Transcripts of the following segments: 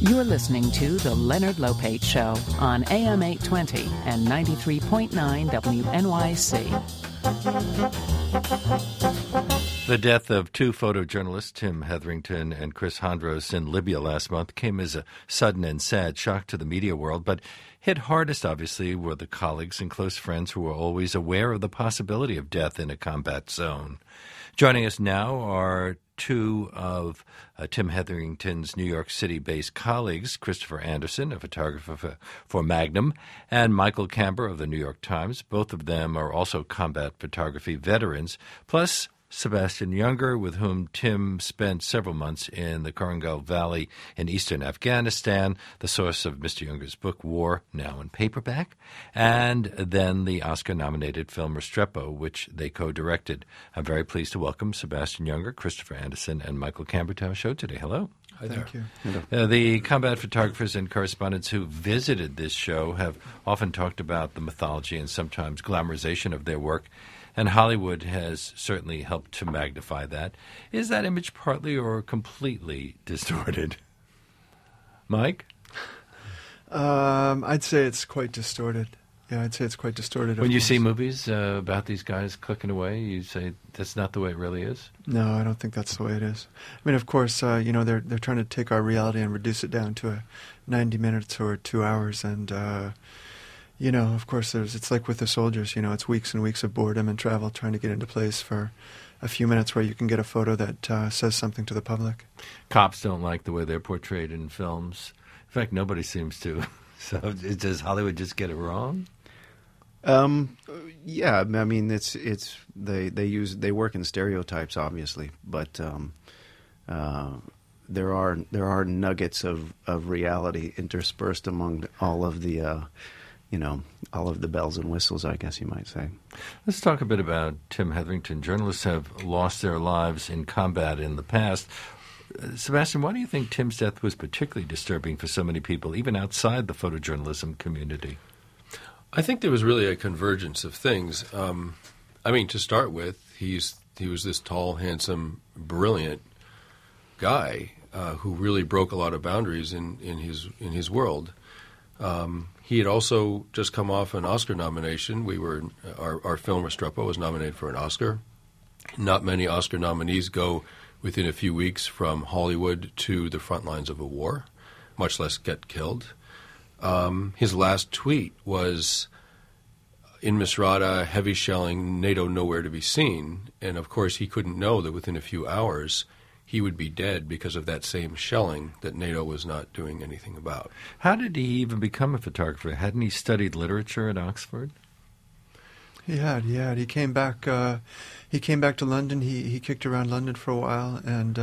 You're listening to The Leonard Lopate Show on AM 820 and 93.9 WNYC. The death of two photojournalists, Tim Hetherington and Chris Hondros, in Libya last month came as a sudden and sad shock to the media world, but hit hardest, obviously, were the colleagues and close friends who were always aware of the possibility of death in a combat zone. Joining us now are two of Tim Hetherington's New York City-based colleagues, Christopher Anderson, a photographer for Magnum, and Michael Camber of the New York Times. Both of them are also combat photography veterans, plus Sebastian Junger, with whom Tim spent several months in the Korangal Valley in eastern Afghanistan, the source of Mr. Junger's book, War, now in paperback, and then the Oscar-nominated film Restrepo, which they co-directed. I'm very pleased to welcome Sebastian Junger, Christopher Anderson, and Michael Camber to our show today. Hello. Hi there. Thank you. The combat photographers and correspondents who visited this show have often talked about the mythology and sometimes glamorization of their work, and Hollywood has certainly helped to magnify that. Is that image partly or completely distorted? Mike? I'd say it's quite distorted. Yeah, I'd say it's quite distorted. When you see movies about these guys clicking away, you say that's not the way it really is? No, I don't think that's the way it is. I mean, of course, they're trying to take our reality and reduce it down to 90 minutes or 2 hours, and of course, it's like with the soldiers, it's weeks and weeks of boredom and travel trying to get into place for a few minutes where you can get a photo that says something to the public. Cops don't like the way they're portrayed in films. In fact, nobody seems to. So does Hollywood just get it wrong? Yeah, I mean, they work in stereotypes, obviously, but there are nuggets of reality interspersed among all of the all of the bells and whistles, I guess you might say. Let's talk a bit about Tim Hetherington. Journalists have lost their lives in combat in the past. Sebastian, why do you think Tim's death was particularly disturbing for so many people, even outside the photojournalism community? I think there was really a convergence of things. To start with, he was this tall, handsome, brilliant guy who really broke a lot of boundaries in his world. He had also just come off an Oscar nomination. Our film Restrepo was nominated for an Oscar. Not many Oscar nominees go within a few weeks from Hollywood to the front lines of a war, much less get killed. His last tweet was, "In Misrata, heavy shelling, NATO nowhere to be seen." And of course, he couldn't know that within a few hours he would be dead because of that same shelling that NATO was not doing anything about. How did he even become a photographer? Hadn't he studied literature at Oxford? He had. He came back. He came back to London. He kicked around London for a while, and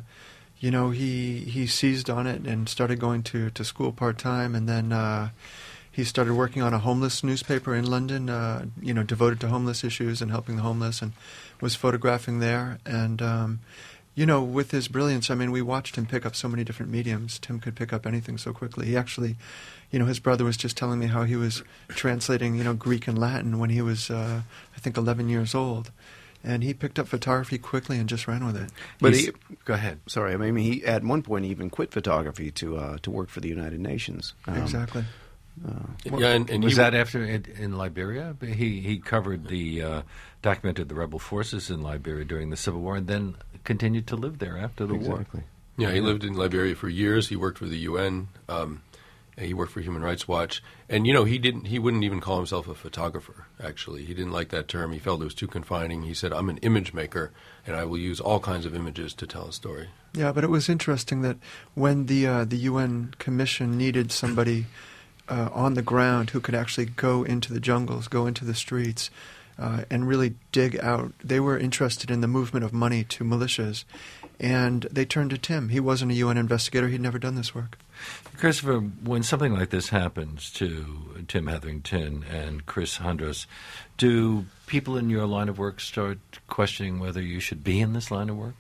he seized on it and started going to school part time, and then he started working on a homeless newspaper in London, devoted to homeless issues and helping the homeless, and was photographing there. And with his brilliance, we watched him pick up so many different mediums. Tim could pick up anything so quickly. He actually, his brother was just telling me how he was translating, Greek and Latin when he was, 11 years old. And he picked up photography quickly and just ran with it. But go ahead. Sorry, he at one point he even quit photography to work for the United Nations. Exactly. And was that after in Liberia? He covered documented the rebel forces in Liberia during the Civil War, and then continued to live there after the war. Yeah, he lived in Liberia for years. He worked for the UN. He worked for Human Rights Watch, and he wouldn't even call himself a photographer. Actually, he didn't like that term. He felt it was too confining. He said, "I'm an image maker, and I will use all kinds of images to tell a story." Yeah, but it was interesting that when the UN Commission needed somebody on the ground who could actually go into the jungles, go into the streets, and really dig out. They were interested in the movement of money to militias, and they turned to Tim. He wasn't a UN investigator. He'd never done this work. Christopher, when something like this happens to Tim Hetherington and Chris Hondros, do people in your line of work start questioning whether you should be in this line of work?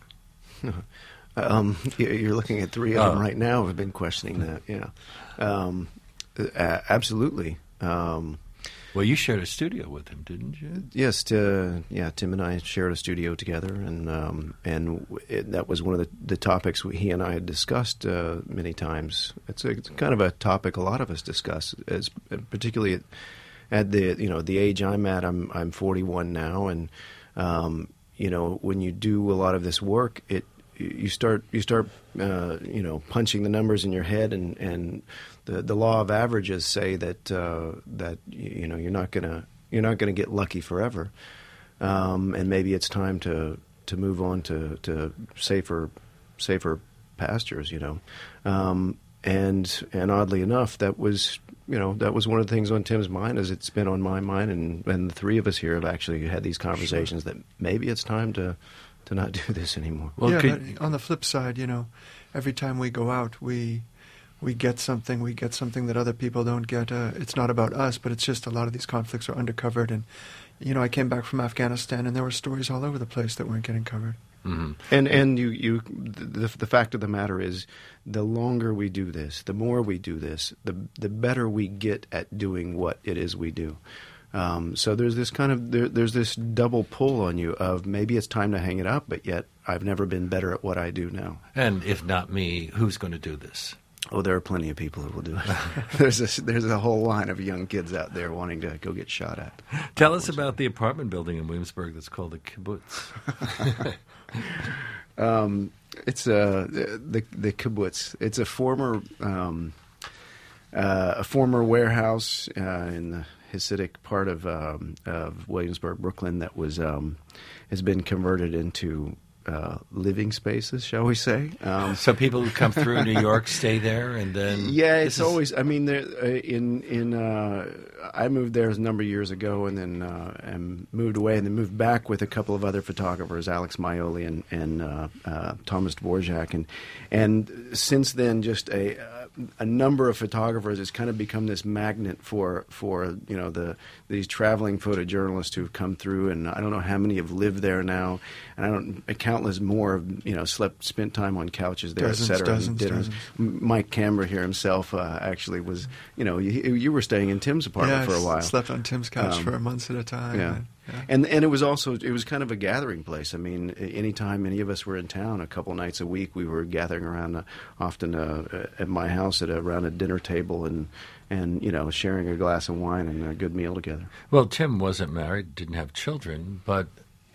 You're looking at three of them right now who have been questioning that, yeah. Absolutely. Well, you shared a studio with him, didn't you? Yes, Tim and I shared a studio together, and that was one of the topics he and I had discussed many times. It's kind of a topic a lot of us discuss, particularly at the age I'm at. I'm 41 now, and when you do a lot of this work, you start punching the numbers in your head, and the law of averages say that you're not gonna get lucky forever, and maybe it's time to move on to safer pastures, and oddly enough, that was one of the things on Tim's mind, as it's been on my mind, and the three of us here have actually had these conversations that maybe it's time to not do this anymore. Well, but on the flip side, every time we go out, we get something. We get something that other people don't get. It's not about us, but it's just a lot of these conflicts are undercovered. And I came back from Afghanistan, and there were stories all over the place that weren't getting covered. Mm-hmm. And the fact of the matter is, the longer we do this, the more we do this, the better we get at doing what it is we do. So there's this there's this double pull on you of maybe it's time to hang it up, but yet I've never been better at what I do now. And if not me, who's going to do this? Oh, there are plenty of people who will do it. There's a whole line of young kids out there wanting to go get shot at. Tell us about the apartment building in Williamsburg that's called the Kibbutz. It's the Kibbutz. It's a former warehouse in the Hasidic part of Williamsburg, Brooklyn, that has been converted into living spaces, shall we say? So people who come through New York stay there, and then it's always. I mean, I moved there a number of years ago, and then and moved away, and then moved back with a couple of other photographers, Alex Maioli and Thomas Dvorak, and since then, just a number of photographers has kind of become this magnet for these traveling photojournalists who've come through, and I don't know how many have lived there now, and countless more have spent time on couches there, etc. Dozens. Mike Camber here himself actually was, you were staying in Tim's apartment for a while. I slept on Tim's couch for months at a time. Yeah. And it was kind of a gathering place. I mean, anytime any of us were in town, a couple nights a week, we were gathering around, often at my house around a dinner table and sharing a glass of wine and a good meal together. Well, Tim wasn't married, didn't have children, but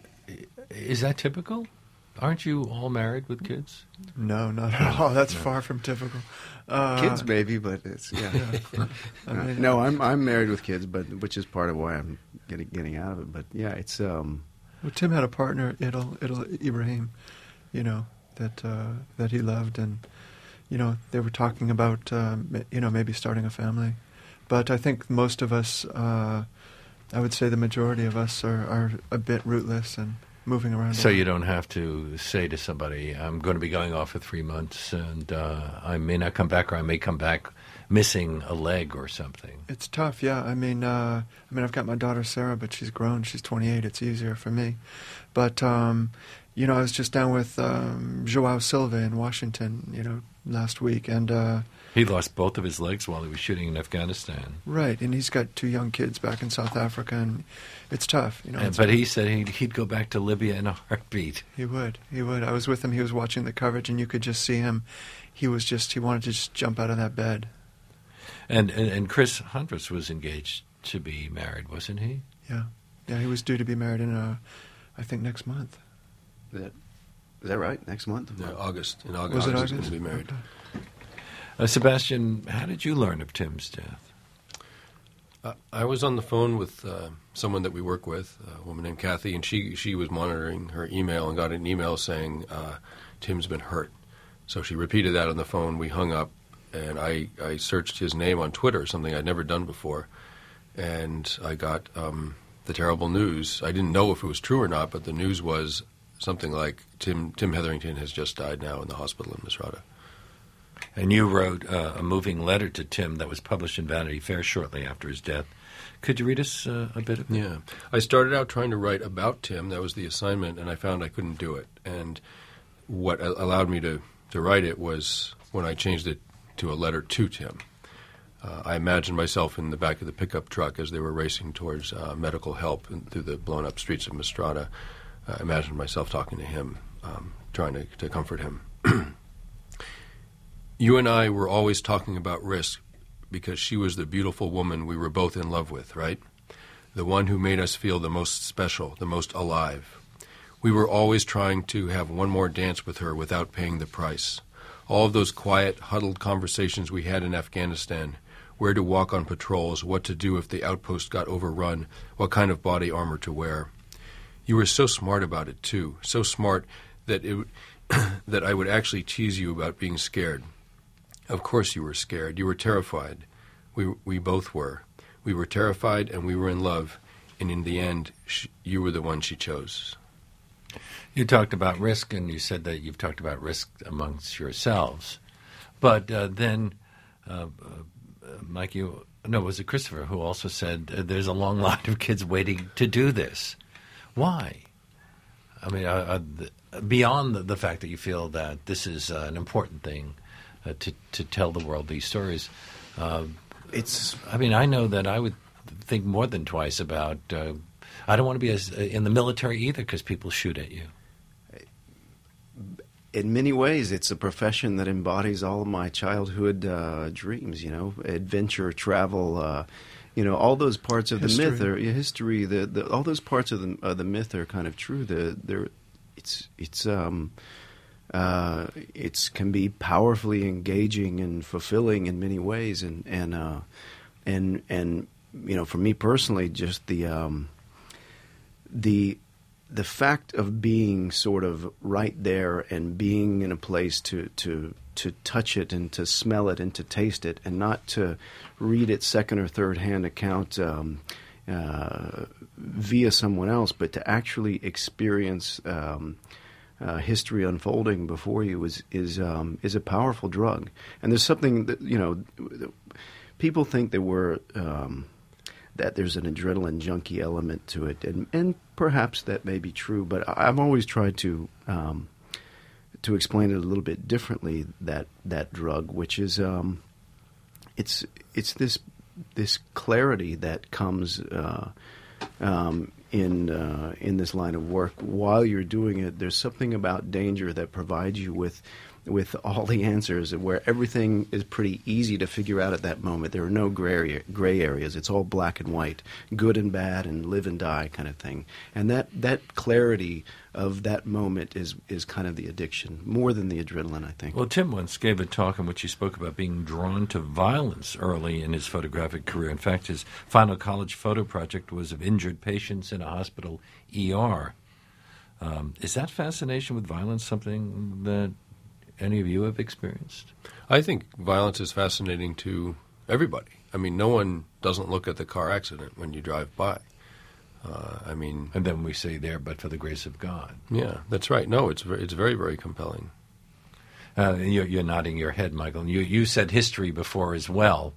is that typical? Aren't you all married with kids? No, not at all. That's far from typical. Kids maybe, but it's no. I'm married with kids, but which is part of why I'm getting out of it. But yeah, it's. Well, Tim had a partner, Idil Ibrahim, that he loved, and they were talking about maybe starting a family. But I think most of us, I would say the majority of us are a bit rootless and moving around. So you don't have to say to somebody, I'm going to be going off for 3 months, and I may not come back, or I may come back missing a leg or something. It's tough, yeah. I mean, I've got my daughter Sarah, but she's grown. She's 28. It's easier for me. But, I was just down with Joao Silva in Washington, last week, and he lost both of his legs while he was shooting in Afghanistan. Right, and he's got 2 young kids back in South Africa, and it's tough. But he said he'd go back to Libya in a heartbeat. He would. I was with him. He was watching the coverage, and you could just see him. He wanted to just jump out of that bed. And Chris Hondros was engaged to be married, wasn't he? Yeah, he was due to be married in, I think, next month. Is that right? Next month? Yeah, August. In Was it August? He's going to be married. Okay. Sebastian, how did you learn of Tim's death? I was on the phone with someone that we work with, a woman named Kathy, and she was monitoring her email and got an email saying Tim's been hurt. So she repeated that on the phone. We hung up, and I searched his name on Twitter, something I'd never done before, and I got the terrible news. I didn't know if it was true or not, but the news was something like Tim Hetherington has just died now in the hospital in Misrata. And you wrote a moving letter to Tim that was published in Vanity Fair shortly after his death. Could you read us a bit of it? Yeah. I started out trying to write about Tim. That was the assignment, and I found I couldn't do it. And what allowed me to write it was when I changed it to a letter to Tim. I imagined myself in the back of the pickup truck as they were racing towards medical help through the blown-up streets of Mistrata. I imagined myself talking to him, trying to comfort him. You and I were always talking about risk because she was the beautiful woman we were both in love with, right? The one who made us feel the most special, the most alive. We were always trying to have one more dance with her without paying the price. All of those quiet, huddled conversations we had in Afghanistan, where to walk on patrols, what to do if the outpost got overrun, what kind of body armor to wear. You were so smart about it, too, so smart that that I would actually tease you about being scared. Of course you were scared. You were terrified. We both were. We were terrified and we were in love, and in the end, you were the one she chose. You talked about risk, and you said that you've talked about risk amongst yourselves. But then, Mike, was it Christopher who also said there's a long line of kids waiting to do this? Why? I mean, beyond the fact that you feel that this is an important thing to tell the world these stories, I know that I would think more than twice about. I don't want to be in the military either because people shoot at you. In many ways, it's a profession that embodies all of my childhood dreams. Adventure, travel. All those parts of history. The myth are history. All those parts of the myth are kind of true. It can be powerfully engaging and fulfilling in many ways, and for me personally, just the fact of being sort of right there and being in a place to touch it and to smell it and to taste it, and not to read it second or third hand account via someone else, but to actually experience history unfolding before you is a powerful drug. And there's something that people think that there's an adrenaline junkie element to it, and perhaps that may be true. But I've always tried to explain it a little bit differently. That drug, which is it's this clarity that comes in this line of work while you're doing it. There's something about danger that provides you with all the answers, where everything is pretty easy to figure out at that moment. There are no gray areas. It's all black and white, good and bad, and live and die kind of thing. And that clarity of that moment is kind of the addiction, more than the adrenaline, I think. Well, Tim once gave a talk in which he spoke about being drawn to violence early in his photographic career. In fact, his final college photo project was of injured patients in a hospital ER. Is that fascination with violence something that any of you have experienced? I think violence is fascinating to everybody. I mean, no one doesn't look at the car accident when you drive by. And then we say there, but for the grace of God. Yeah, that's right. No, it's very, very compelling. You're nodding your head, Michael. You said history before as well.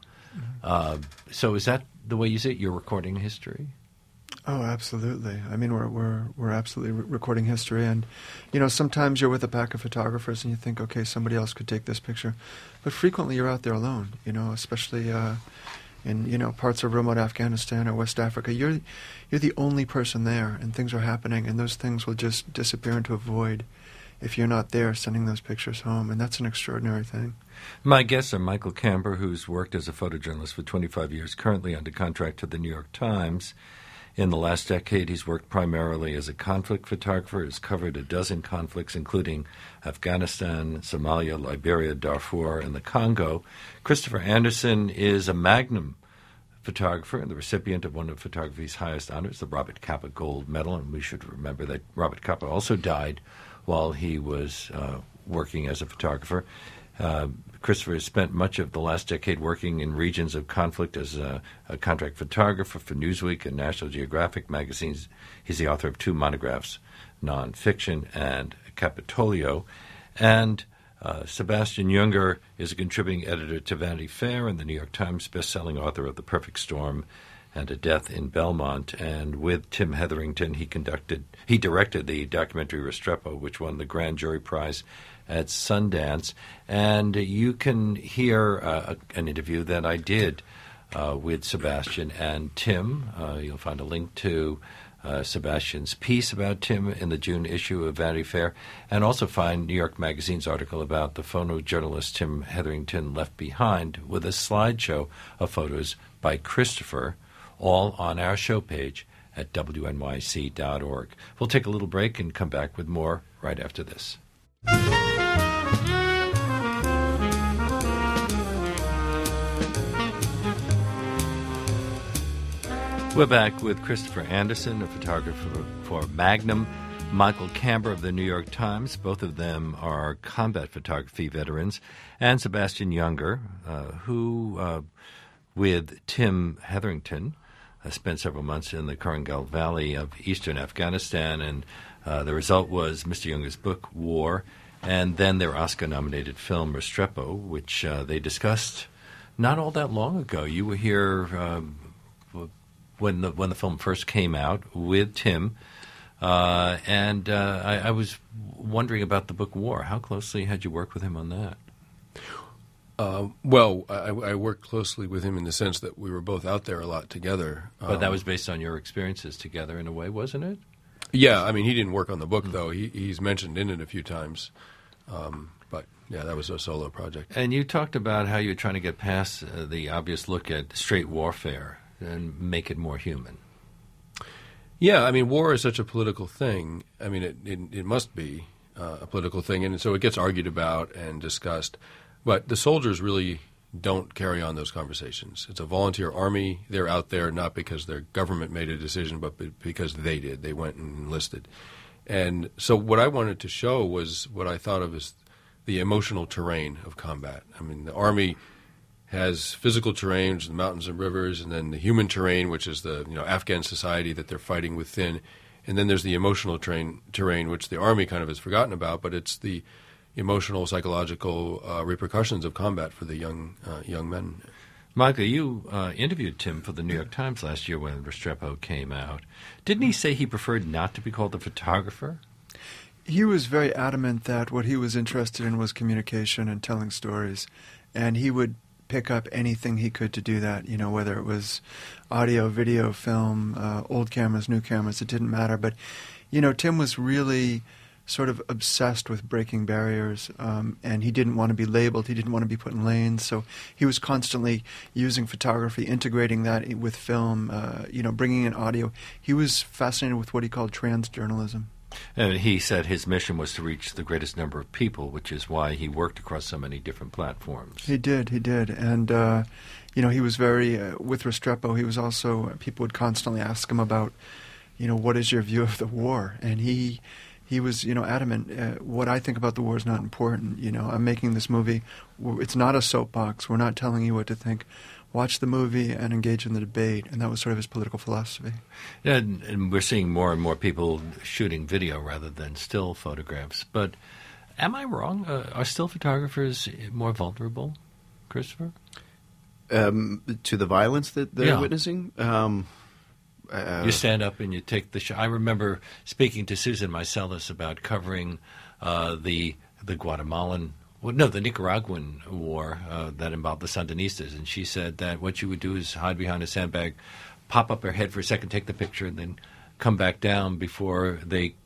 So is that the way you see it? You're recording history? Oh, absolutely. I mean, we're absolutely recording history, and sometimes you're with a pack of photographers and you think, okay, somebody else could take this picture, but frequently you're out there alone. Especially in parts of remote Afghanistan or West Africa, you're the only person there, and things are happening, and those things will just disappear into a void if you're not there sending those pictures home, and that's an extraordinary thing. My guests are Michael Camber, who's worked as a photojournalist for 25 years, currently under contract to the New York Times. In the last decade, he's worked primarily as a conflict photographer. He's covered a dozen conflicts, including Afghanistan, Somalia, Liberia, Darfur, and the Congo. Christopher Anderson is a Magnum photographer and the recipient of one of photography's highest honors, the Robert Capa Gold Medal. And we should remember that Robert Capa also died while he was working as a photographer. Christopher has spent much of the last decade working in regions of conflict as a contract photographer for Newsweek and National Geographic magazines. He's the author of 2 monographs, Nonfiction and Capitolio. And Sebastian Junger is a contributing editor to Vanity Fair and the New York Times, best-selling author of The Perfect Storm and A Death in Belmont. And with Tim Hetherington, he directed the documentary Restrepo, which won the Grand Jury Prize at Sundance. And you can hear an interview that I did with Sebastian and Tim. You'll find a link to Sebastian's piece about Tim in the June issue of Vanity Fair, and also find New York Magazine's article about the photojournalist Tim Hetherington left behind, with a slideshow of photos by Christopher, all on our show page at wnyc.org. We'll take a little break and come back with more right after this. We're back with Christopher Anderson, a photographer for Magnum, Michael Camber of the New York Times. Both of them are combat photography veterans, and Sebastian Junger, who, with Tim Hetherington, spent several months in the Korengal Valley of eastern Afghanistan, and the result was Mr. Junger's book, War, and then their Oscar-nominated film, Restrepo, which they discussed not all that long ago. You were here when the film first came out with Tim, and I was wondering about the book War. How closely had you worked with him on that? Well, I worked closely with him in the sense that we were both out there a lot together. But that was based on your experiences together in a way, wasn't it? Yeah, I mean, he didn't work on the book, though. He's mentioned in it a few times. But, yeah, that was a solo project. And you talked about how you're trying to get past the obvious look at straight warfare and make it more human. Yeah, I mean, war is such a political thing. I mean, it must be a political thing, and so it gets argued about and discussed. But the soldiers really don't carry on those conversations. It's a volunteer army. They're out there not because their government made a decision, but because they did. They went and enlisted. And so what I wanted to show was what I thought of as the emotional terrain of combat. I mean, the army has physical terrain, which is the mountains and rivers, and then the human terrain, which is the Afghan society that they're fighting within. And then there's the emotional terrain, which the army kind of has forgotten about, but it's the emotional, psychological repercussions of combat for the young men. Michael, you interviewed Tim for the New York Times last year when Restrepo came out. Didn't he say he preferred not to be called a photographer? He was very adamant that what he was interested in was communication and telling stories, and he would pick up anything he could to do that, whether it was audio, video, film, old cameras, new cameras, it didn't matter. But, Tim was really sort of obsessed with breaking barriers, and he didn't want to be labeled. He didn't want to be put in lanes. So he was constantly using photography, integrating that with film, bringing in audio. He was fascinated with what he called trans-journalism. And he said his mission was to reach the greatest number of people, which is why he worked across so many different platforms. He did. And, he was very, with Restrepo, he was also, people would constantly ask him about, what is your view of the war? And he was, adamant, what I think about the war is not important. I'm making this movie. It's not a soapbox. We're not telling you what to think. Watch the movie and engage in the debate. And that was sort of his political philosophy. Yeah, and we're seeing more and more people shooting video rather than still photographs. But am I wrong? Are still photographers more vulnerable, Christopher? To the violence that they're witnessing? You stand up and you take the shot. I remember speaking to Susan Meiselas about covering the Nicaraguan war that involved the Sandinistas, and she said that what you would do is hide behind a sandbag, pop up her head for a second, take the picture, and then come back down before they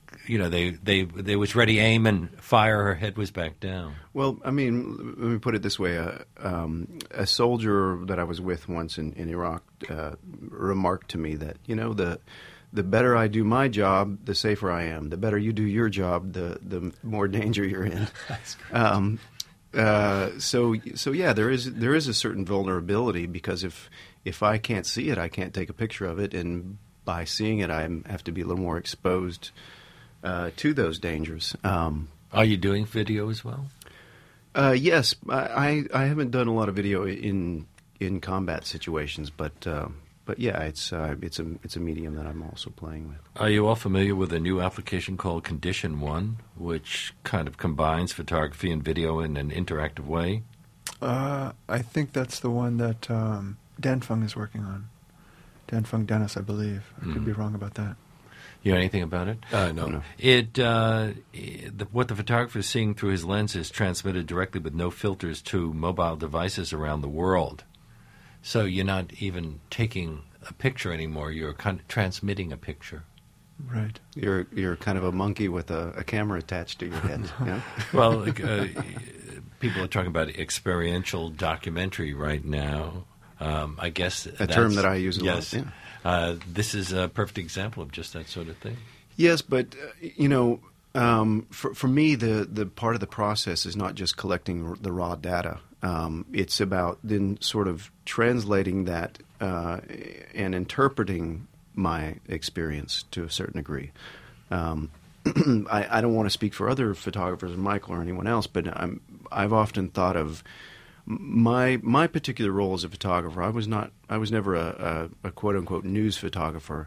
was ready, aim, and fire. Her head was back down. Well, I mean, let me put it this way. A soldier that I was with once in Iraq remarked to me that, the better I do my job, the safer I am. The better you do your job, the more danger you're in. That's great. So yeah, there is a certain vulnerability, because if I can't see it, I can't take a picture of it, and by seeing it, I have to be a little more exposed to those dangers. Are you doing video as well? Yes, I haven't done a lot of video in combat situations, but yeah, it's a medium that I'm also playing with. Are you all familiar with a new application called Condition One, which kind of combines photography and video in an interactive way? I think that's the one that Dan Fung is working on. Dan Fung Dennis, I believe. I could be wrong about that. You know anything about it? No. What the photographer is seeing through his lens is transmitted directly with no filters to mobile devices around the world. So you're not even taking a picture anymore. You're transmitting a picture. Right. You're kind of a monkey with a camera attached to your head. Yeah? Well, people are talking about experiential documentary right now. I guess a term that I use a yes. lot. Yeah. This is a perfect example of just that sort of thing. Yes, but for me, the part of the process is not just collecting the raw data. It's about then sort of translating that and interpreting my experience to a certain degree. I don't want to speak for other photographers, Michael or anyone else, but I've often thought of my particular role as a photographer. I was never a quote unquote news photographer.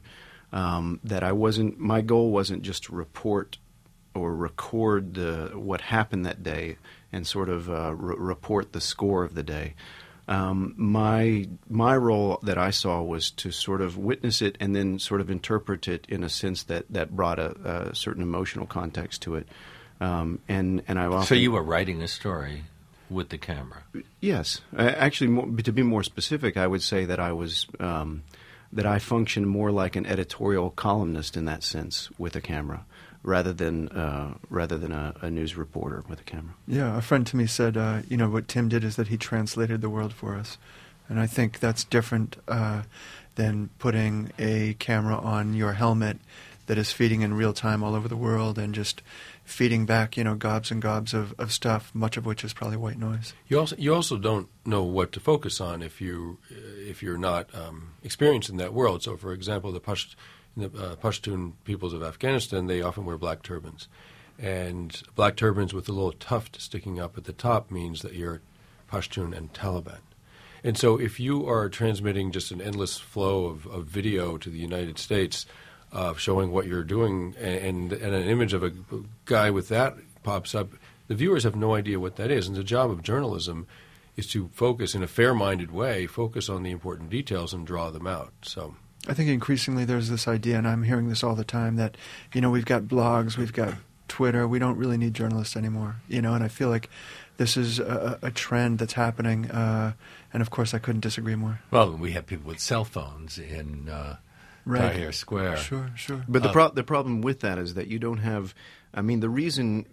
My goal wasn't just to report or record what happened that day and sort of report the score of the day. My role that I saw was to sort of witness it and then sort of interpret it in a sense that brought a certain emotional context to it. And I've often, so you were writing a story with the camera. Yes, actually, to be more specific, I would say that I was that I functioned more like an editorial columnist in that sense with a camera, rather than a news reporter with a camera. Yeah, a friend to me said, what Tim did is that he translated the world for us, and I think that's different than putting a camera on your helmet that is feeding in real time all over the world and just feeding back, gobs and gobs of stuff, much of which is probably white noise. You also don't know what to focus on if you're not experienced in that world. So, for example, the Pashtun peoples of Afghanistan, they often wear black turbans, and black turbans with a little tuft sticking up at the top means that you're Pashtun and Taliban. And so, if you are transmitting just an endless flow of video to the United States, showing what you're doing, and an image of a guy with that pops up, the viewers have no idea what that is. And the job of journalism is to focus in a fair-minded way, focus on the important details and draw them out. So I think increasingly there's this idea, and I'm hearing this all the time, that, we've got blogs, we've got Twitter, we don't really need journalists anymore, and I feel like this is a trend that's happening, and of course I couldn't disagree more. Well, we have people with cell phones in Tahrir Square. Sure. But the problem with that is that you don't have. I mean, the reason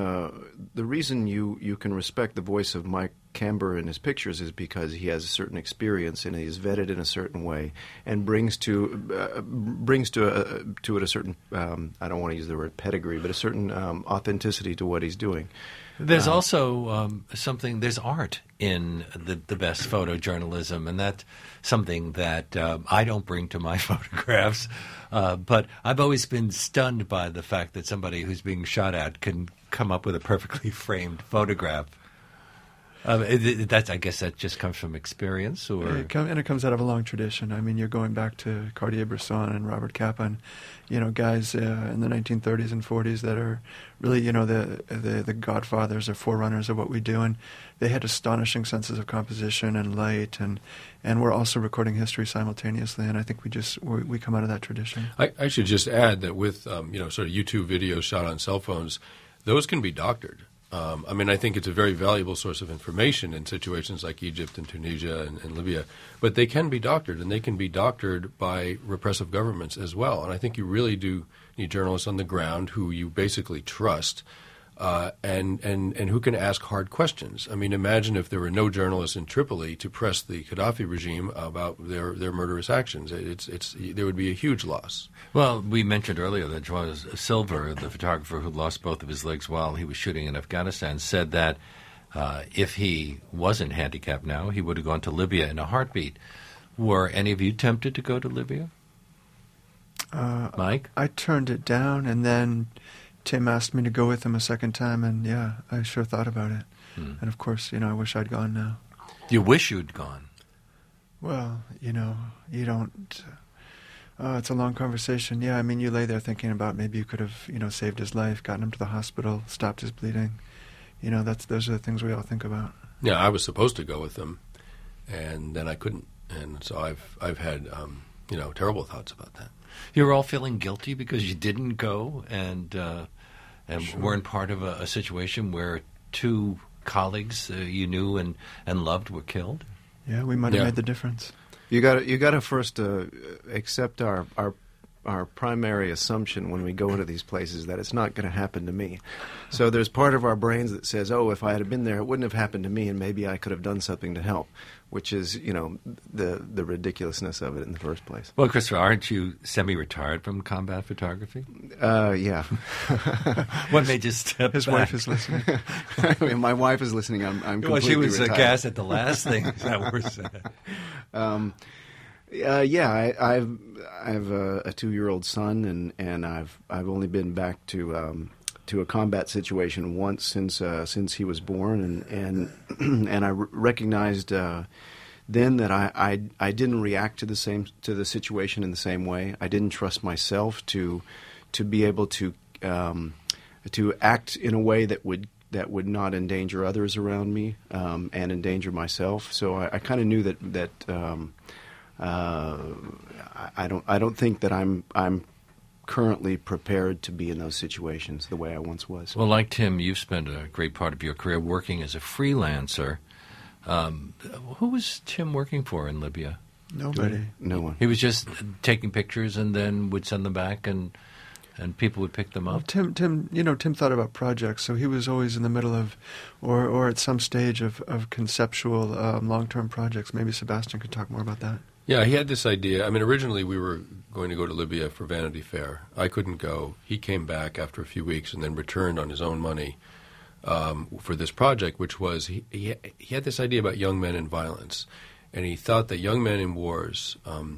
you can respect the voice of Mike Camber in his pictures is because he has a certain experience and he's vetted in a certain way and brings to it a certain I don't want to use the word pedigree, but a certain authenticity to what he's doing. There's also there's art in the best photojournalism, and that's something that I don't bring to my photographs. But I've always been stunned by the fact that somebody who's being shot at can come up with a perfectly framed photograph. I guess that just comes from experience, or it comes out of a long tradition. I mean, you're going back to Cartier-Bresson and Robert Capa, and guys in the 1930s and 40s that are really, the godfathers or forerunners of what we do, and they had astonishing senses of composition and light, and we're also recording history simultaneously. And I think we come out of that tradition. I should just add that with sort of YouTube videos shot on cell phones, those can be doctored. I think it's a very valuable source of information in situations like Egypt and Tunisia and Libya, but they can be doctored, and they can be doctored by repressive governments as well. And I think you really do need journalists on the ground who you basically trust and who can ask hard questions. I mean, imagine if there were no journalists in Tripoli to press the Gaddafi regime about their murderous actions. There would be a huge loss. Well, we mentioned earlier that Joao Silva, the photographer who lost both of his legs while he was shooting in Afghanistan, said that if he wasn't handicapped now, he would have gone to Libya in a heartbeat. Were any of you tempted to go to Libya? Mike? I turned it down, and then Tim asked me to go with him a second time, and yeah, I sure thought about it. And of course, I wish I'd gone now. You wish you'd gone? Well, you don't... it's a long conversation. Yeah, I mean, you lay there thinking about maybe you could have, saved his life, gotten him to the hospital, stopped his bleeding. Those are the things we all think about. Yeah, I was supposed to go with them, and then I couldn't. And so I've had, terrible thoughts about that. You were all feeling guilty because you didn't go and Sure. weren't part of a situation where two colleagues you knew and loved were killed? Yeah, we might have Yeah. made the difference. You got to first accept our primary assumption when we go into these places that it's not going to happen to me. So there's part of our brains that says, "Oh, if I had been there, it wouldn't have happened to me, and maybe I could have done something to help," which is, the ridiculousness of it in the first place. Well, Christopher, aren't you semi-retired from combat photography? Yeah. What made you step His back? wife is listening. I mean, my wife is listening. I'm Well, completely she was retired. aghast at the last thing that were said. Yeah, I have a 2-year-old son, and I've only been back to a combat situation once since he was born, and I recognized then that I didn't react to the situation in the same way. I didn't trust myself to be able to act in a way that would not endanger others around me and endanger myself. So I kind of knew that. I don't think that I'm currently prepared to be in those situations the way I once was. Well, like Tim, you've spent a great part of your career working as a freelancer. Who was Tim working for in Libya? Nobody. No one. He was just taking pictures and then would send them back, and people would pick them Well, up. Tim thought about projects, so he was always in the middle of, or at some stage of conceptual long-term projects. Maybe Sebastian could talk more about that. Yeah, he had this idea. I mean, originally we were going to go to Libya for Vanity Fair. I couldn't go. He came back after a few weeks and then returned on his own money for this project, which was he had this idea about young men and violence. And he thought that young men in wars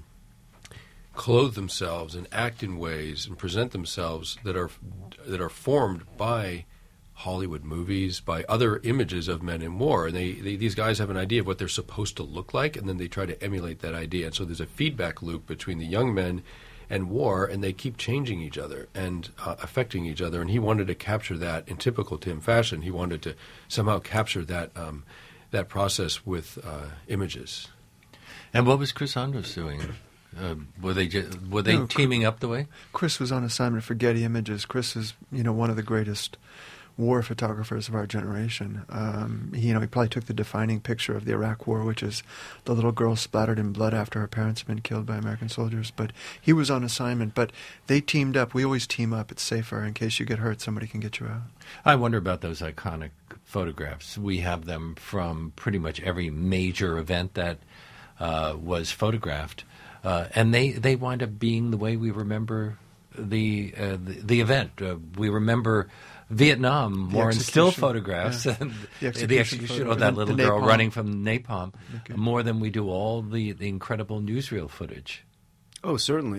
clothe themselves and act in ways and present themselves that are formed by Hollywood movies, by other images of men in war. And these guys have an idea of what they're supposed to look like, and then they try to emulate that idea. And so there's a feedback loop between the young men and war, and they keep changing each other and affecting each other. And he wanted to capture that in typical Tim fashion. He wanted to somehow capture that process with images. And what was Chris Andros doing? Were they teaming up the way? Chris was on assignment for Getty Images. Chris is, one of the greatest war photographers of our generation. He probably took the defining picture of the Iraq War, which is the little girl splattered in blood after her parents had been killed by American soldiers. But he was on assignment. But they teamed up. We always team up. It's safer. In case you get hurt, somebody can get you out. I wonder about those iconic photographs. We have them from pretty much every major event that was photographed. And they wind up being the way we remember the event. We remember Vietnam more in still photographs, yeah. and The execution of photo, that little the girl napalm. running from napalm, Okay. more than we do all the incredible newsreel footage. Oh, certainly.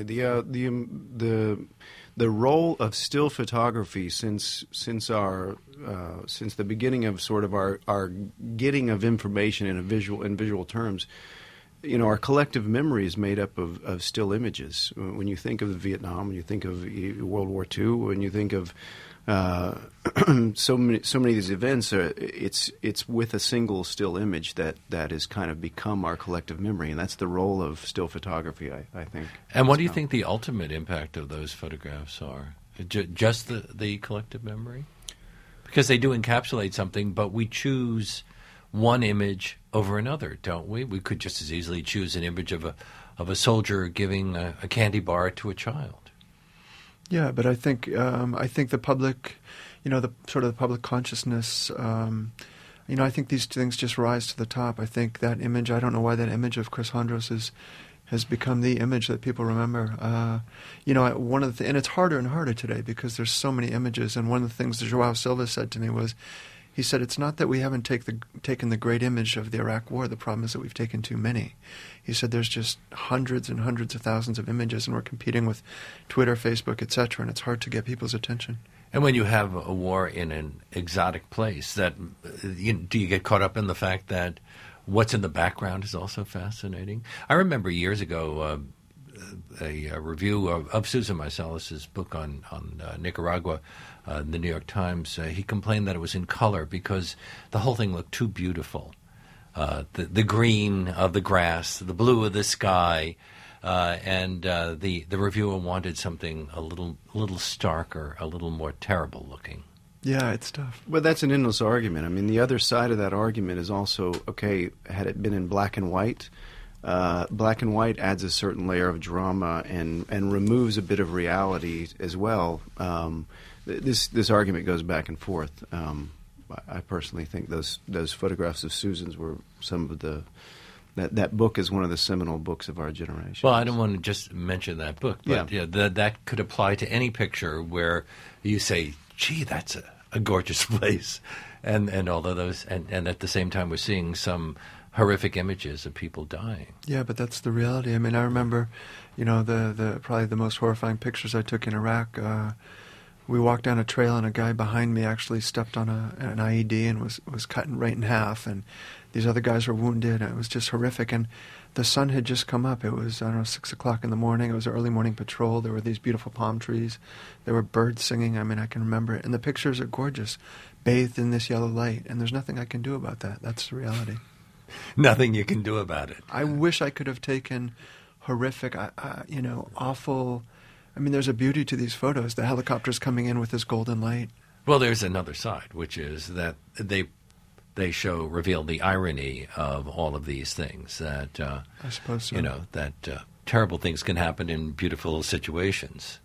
The role of still photography since the beginning of sort of our getting of information in visual terms. Our collective memory is made up of still images. When you think of Vietnam, when you think of World War II, when you think of so many of these events, it's with a single still image that has kind of become our collective memory, and that's the role of still photography, I think. And what do you think the ultimate impact of those photographs are? Just the collective memory? Because they do encapsulate something, but we choose one image over another, don't we? We could just as easily choose an image of a soldier giving a candy bar to a child. Yeah, but I think the public, the sort of the public consciousness, I think these things just rise to the top. I think that image, I don't know why that image of Chris Andros has become the image that people remember. One of the and it's harder and harder today because there's so many images. And one of the things that Joao Silva said to me was, he said, it's not that we haven't taken the great image of the Iraq War. The problem is that we've taken too many. He said there's just hundreds and hundreds of thousands of images, and we're competing with Twitter, Facebook, etc., and it's hard to get people's attention. And when you have a war in an exotic place, do you get caught up in the fact that what's in the background is also fascinating? I remember years ago a review of Susan Meiselas' book on Nicaragua, the New York Times. He complained that it was in color because the whole thing looked too beautiful. The green of the grass, the blue of the sky, and the reviewer wanted something a little starker, a little more terrible looking. Yeah, it's tough. Well, that's an endless argument. I mean, the other side of that argument is also, okay, had it been in black and white adds a certain layer of drama and removes a bit of reality as well. This argument goes back and forth. I personally think those photographs of Susan's were some of the that book is one of the seminal books of our generation. Well, I don't want to just mention that book, but Yeah. that could apply to any picture where you say, "Gee, that's a gorgeous place," and all of those, and at the same time we're seeing some horrific images of people dying. Yeah, but that's the reality. I mean, I remember, the probably the most horrifying pictures I took in Iraq. We walked down a trail, and a guy behind me actually stepped on an IED and was cut right in half, and these other guys were wounded, and it was just horrific. And the sun had just come up. It was, 6 o'clock in the morning. It was an early morning patrol. There were these beautiful palm trees. There were birds singing. I mean, I can remember it. And the pictures are gorgeous, bathed in this yellow light, and there's nothing I can do about that. That's the reality. Nothing you can do about it. I wish I could have taken horrific, awful... I mean, there's a beauty to these photos. The helicopter's coming in with this golden light. Well, there's another side, which is that they reveal the irony of all of these things. That I suppose so. That terrible things can happen in beautiful situations.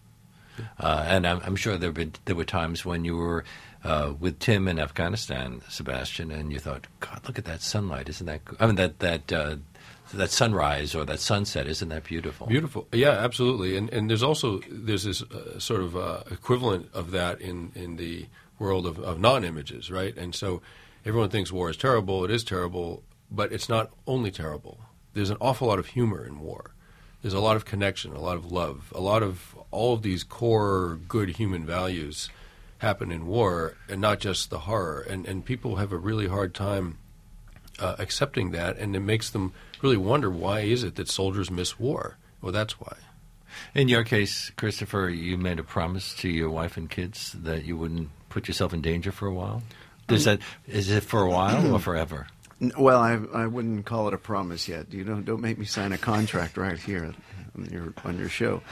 And I'm sure there were times when you were with Tim in Afghanistan, Sebastian, and you thought, "God, look at that sunlight! Isn't that? I mean, that sunrise or that sunset, isn't that beautiful?" Beautiful, yeah, absolutely. And there's this sort of equivalent of that in the world of non-images, right? And so everyone thinks war is terrible. It is terrible, but it's not only terrible. There's an awful lot of humor in war. There's a lot of connection, a lot of love, all of these core good human values happen in war, and not just the horror. And people have a really hard time accepting that, and it makes them really wonder, why is it that soldiers miss war? Well, that's why. In your case, Christopher, you made a promise to your wife and kids that you wouldn't put yourself in danger for a while. Is it for a while or forever? Well, I wouldn't call it a promise yet. Don't make me sign a contract right here on your show.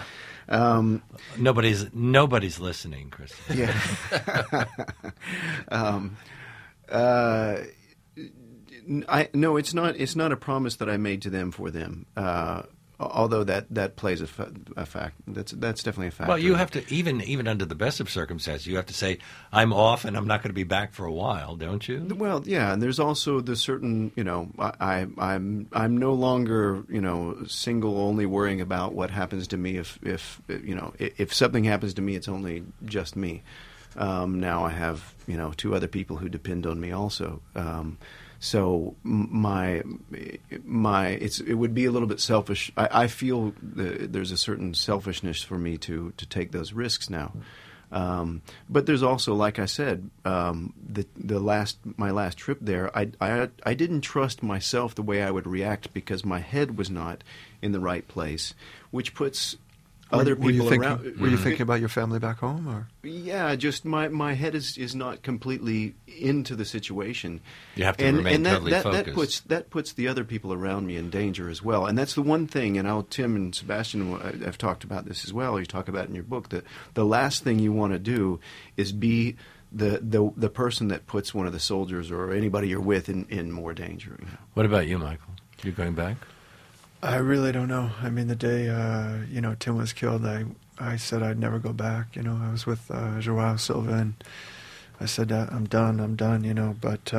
Nobody's listening, Christopher. Yeah. No, it's not a promise that I made to them for them. Although that plays a fact. That's definitely a factor. Well, you have to even under the best of circumstances, you have to say, "I'm off and I'm not going to be back for a while," don't you? Well, yeah, and there's also the certain, I'm no longer, single, only worrying about what happens to me. If something happens to me, it's only just me. Now I have, two other people who depend on me also. So it would be a little bit selfish. I feel there's a certain selfishness for me to take those risks now. But there's also, like I said, my last trip there, I didn't trust myself the way I would react because my head was not in the right place, which puts other people around. Were you thinking about your family back home, or? Yeah, just my head is not completely into the situation. You have to remain totally focused. That puts the other people around me in danger as well. And that's the one thing. And Tim and Sebastian have talked about this as well. You talk about it in your book that the last thing you want to do is be the person that puts one of the soldiers or anybody you're with in more danger. What about you, Michael? You going back? I really don't know. I mean, the day Tim was killed, I said I'd never go back. I was with Joao Silva, and I said I'm done. But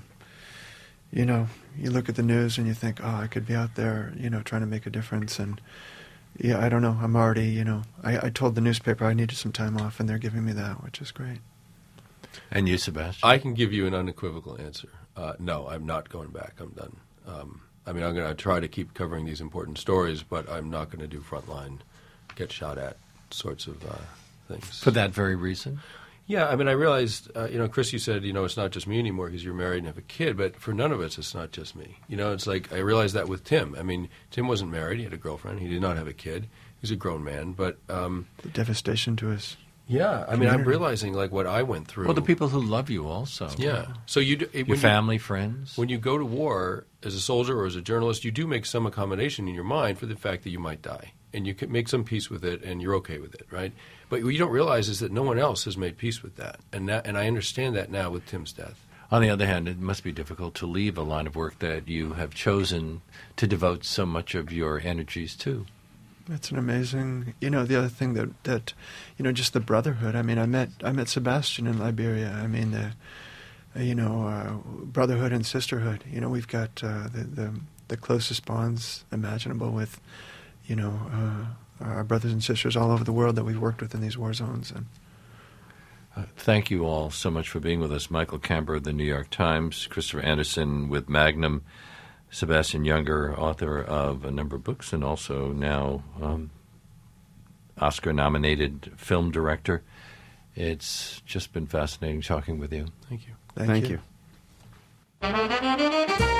you look at the news and you think, oh, I could be out there, trying to make a difference. And yeah, I don't know. I'm already, I told the newspaper I needed some time off, and they're giving me that, which is great. And you, Sebastian? I can give you an unequivocal answer. No, I'm not going back. I'm done. I'm going to try to keep covering these important stories, but I'm not going to do frontline, get shot at sorts of things. For that very reason? Yeah, I realized, Chris, you said, it's not just me anymore because you're married and have a kid, but for none of us, it's not just me. It's like I realized that with Tim. Tim wasn't married. He had a girlfriend. He did not have a kid. He was a grown man, but... the devastation to his Yeah, I mean, I'm realizing like what I went through. Well, the people who love you also. Yeah. So Your family, friends. When you go to war as a soldier or as a journalist, you do make some accommodation in your mind for the fact that you might die. And you can make some peace with it, and you're okay with it, right? But what you don't realize is that no one else has made peace with that. And I understand that now with Tim's death. On the other hand, it must be difficult to leave a line of work that you have chosen to devote so much of your energies to. It's an amazing, the other thing that just the brotherhood. I mean, I met Sebastian in Liberia. I mean, brotherhood and sisterhood. We've got the closest bonds imaginable with, our brothers and sisters all over the world that we've worked with in these war zones. And thank you all so much for being with us. Michael Camber of the New York Times, Christopher Anderson with Magnum, Sebastian Junger, author of a number of books, and also now Oscar-nominated film director. It's just been fascinating talking with you. Thank you. Thank you.